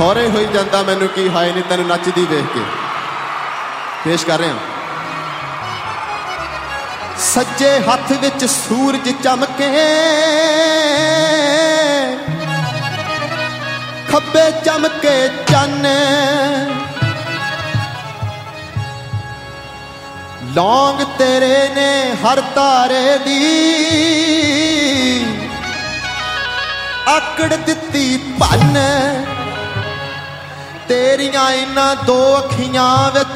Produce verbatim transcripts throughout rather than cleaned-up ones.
ਖੌਰੇ ਹੋਈ ਜਾਂਦਾ ਮੈਨੂੰ ਕੀ ਹਾਏ ਨੀ ਤੈਨੂੰ ਨੱਚਦੀ ਵੇਖ ਕੇ। ਪੇਸ਼ ਕਰ ਰਿਹਾ ਸੱਜੇ ਹੱਥ ਵਿੱਚ ਸੂਰਜ ਚਮਕੇ, ਖੱਬੇ ਚਮਕੇ ਚੰਨ, ਲੌਂਗ ਤੇਰੇ ਨੇ ਹਰ ਤਾਰੇ ਦੀ ਆਕੜ ਦਿੱਤੀ ਭੰਨ। ਤੇਰੀਆਂ ਇਨਾਂ ਦੋ ਅੱਖੀਆਂ ਵਿੱਚ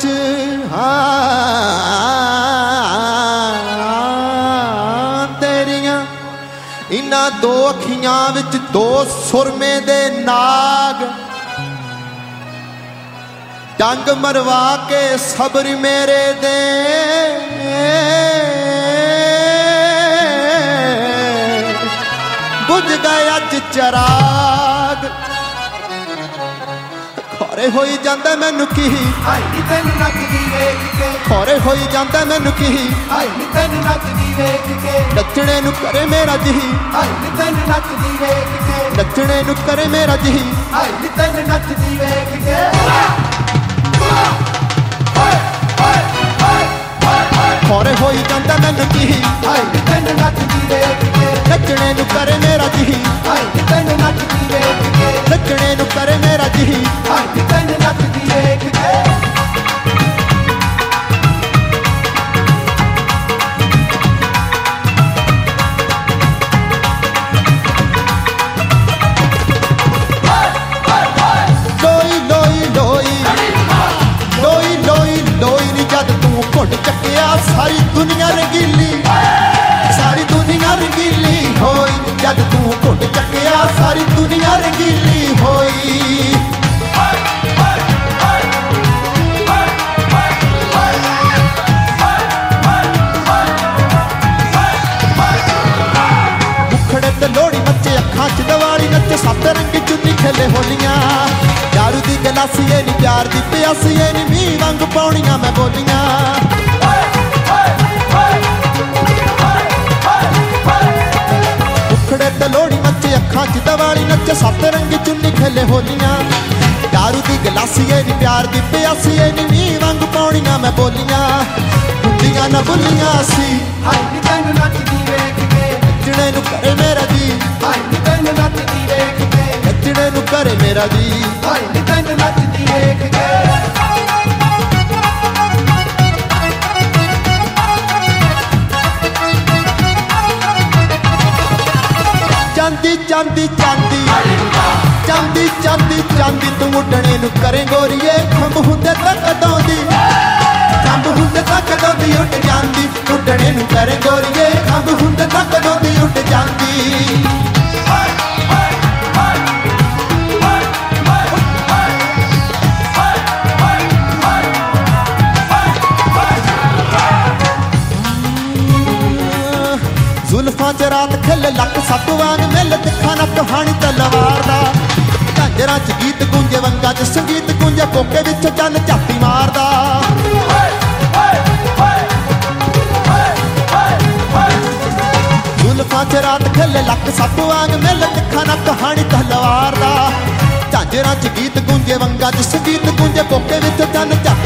ਹਾਂ ਤੇਰੀਆਂ ਇਨਾਂ ਦੋ ਅੱਖੀਆਂ ਵਿੱਚ ਦੋ ਸੁਰਮੇ ਦੇ ਨਾਗ, ਡੰਗ ਮਰਵਾ ਕੇ ਸਬਰ ਮੇਰੇ ਦੇ ਬੁਝ ਗਏ ਅੱਜ ਚਰਾਗ। ਖੌਰੇ ਹੋਈ ਜਾਂਦਾ ਮੈਨੂੰ ਕੀ ਹਾਏ ਨੀ ਤੈਨੂੰ ਨੱਚਦੀ ਵੇਖ ਕੇ, ਖੌਰੇ ਹੋਈ ਜਾਂਦਾ ਮੈਨੂੰ ਕੀ ਹਾਏ ਨੀ ਤੈਨੂੰ ਨੱਚਦੀ ਵੇਖ ਕੇ। ਨੱਚਣੇ ਨੂੰ ਕਰੇ ਮੇਰਾ ਜੀ ਹਾਏ ਨੀ ਤੈਨੂੰ ਨੱਚਦੀ ਵੇਖ ਕੇ, ਨੱਚਣੇ ਨੂੰ ਕਰੇ ਮੇਰਾ ਜੀ ਹਾਏ ਨੀ ਤੈਨੂੰ ਨੱਚਦੀ ਵੇਖ ਕੇ। ਖੌਰੇ ਹੋਈ ਜਾਂਦਾ ਮੈਨੂੰ ਕੀ ਹਾਏ ਨੀ ਤੈਨੂੰ ਨੱਚਦੀ ਵੇਖ ਕੇ, ਨੱਚਣੇ ਨੂੰ ਕਰੇ ਮੇਰਾ ਜੀ ਹਾਏ ਨੀ ਤੈਨੂੰ ਨੱਚਦੀ ਵੇਖ ਕੇ, ਨੱਚਣੇ ਨੂੰ ਕਰੇ ਮੇਰਾ ਜੀ ਹਾਏ ਨੀ ਤੈਨੂੰ ਨੱਚਦੀ ਵੇਖ ਕੇ। ਘੁੱਟ ਚੱਕਿਆ ਸਾਰੀ ਦੁਨੀਆ ਰੰਗੀਲੀ, ਸਾਰੀ ਦੁਨੀਆ ਰੰਗੀਲੀ ਹੋਈ ਜਦ ਤੂੰ ਘੁੱਟ ਚੱਕਿਆ ਸਾਰੀ ਦੁਨੀਆ ਰੰਗੀਲੀ ਹੋਈ। ਮੁਖੜੇ ਤੇ ਲੋਹੜੀ ਨੱਚੇ, ਅੱਖਾਂ 'ਚ ਦੀਵਾਲੀ ਨੱਚੇ, ਸੱਤ ਰੰਗੀ ਚੁੰਨੀ ਖੇਲੇ ਹੋਲੀਆਂ। ਦਾਰੂ ਦੀ ਗਲਾਸੀ ਏ ਨੀ ਪਿਆਰ ਦੀ ਪਿਆਸੀ ਏ ਨੀ ਮੀਂਹ ਵਾਂਗ ਪਾਉਣੀਆਂ ਮੈਂ ਬੋਲੀਆਂ। ਮੁਖੜੇ ਤੇ ਲੋਹੜੀ ਨੱਚੇ, ਅੱਖਾਂ 'ਚ ਦੀਵਾਲੀ ਨੱਚੇ, ਸੱਤ ਰੰਗੀ ਚੁੰਨੀ ਖੇਲੇ ਹੋਲੀਆਂ। ਦਾਰੂ ਦੀ ਗਲਾਸੀ ਏ ਨੀ ਪਿਆਰ ਦੀ ਪਿਆਸੀ ਏ ਨੀ ਮੀਂਹ ਵਾਂਗ ਪਾਉਣੀਆਂ ਮੈਂ ਬੋਲੀਆਂ। ਹੁੰਦੀਆਂ ਨਾ ਬੁੱਲੀਆਂ ਸੀ ਹਾਏ ਨੀ ਤੈਨੂੰ ਨੱਚਦੀ ਵੇਖ ਕੇ, ਨੱਚਣੇ ਨੂੰ ਕਰੇ ਮੇਰਾ ਜੀ ਹਾਏ ਨੀ ਤੈਨੂੰ ਨੱਚਦੀ ਵੇਖ ਕੇ, ਨੱਚਣੇ ਨੂੰ ਕਰੇ ਮੇਰਾ ਜੀ ਹਾਏ ਨੀ ਤੈਨੂੰ ਨੱਚਦੀ ਵੇਖ ਕੇ। ਚਾਂਦੀ ਚਾਂਦੀ ਚਾਂਦੀ ਚਾਂਦੀ ਚਾਂਦੀ ਚਾਂਦੀ ਤੂੰ ਉੱਡਣੇ ਨੂੰ ਕਰੇ ਗੋਰੀਏ, ਖੰਭ ਹੁੰਦੇ ਤੱਕ ਕਦੋਂ ਦੀ ਖੰਭ ਹੁੰਦੇ ਤੱਕ ਕਦੋਂ ਦੀ ਉੱਡ ਜਾਂਦੀ। ਉੱਡਣੇ ਨੂੰ ਕਰੇ ਗੋਰੀਏ, ਖੰਭ ਹੁੰਦੇ ਤੱਕ ਕਦੋਂ ਦੀ ਉੱਡ ਜਾਂਦੀ। ਜ਼ੁਲਫਾਂ 'ਚ ਰਾਤ ਖਿੱਲ ਲੱਕ ਸੱਪ ਵਾਂਗ ਮਿਲ, ਤਿੱਖਾ ਨਾ ਕਹਾਣੀ ਤਲਵਾਰ ਦਾ। ਝਾਂਜਰਾਂ 'ਚ ਗੀਤ ਗੂੰਜੇ, ਵੰਗਾਂ 'ਚ ਸੰਗੀਤ ਗੂੰਜੇ, ਕੋਕੇ ਵਿੱਚ ਚੰਨ ਝਾਤੀ ਮਾਰਦਾ। ਜ਼ੁਲਫਾਂ 'ਚ ਰਾਤ ਖਿੱਲ ਲੱਕ ਸੱਪ ਵਾਂਗ ਮਿਲ, ਤਿੱਖਾ ਨਾ ਕਹਾਣੀ ਤਲਵਾਰ ਦਾ। ਝਾਂਜਰਾਂ 'ਚ ਗੀਤ ਗੂੰਜੇ, ਵੰਗਾਂ 'ਚ ਸੰਗੀਤ ਗੂੰਜੇ, ਕੋਕੇ ਵਿੱਚ ਚੰਨ ਝਾਤੀ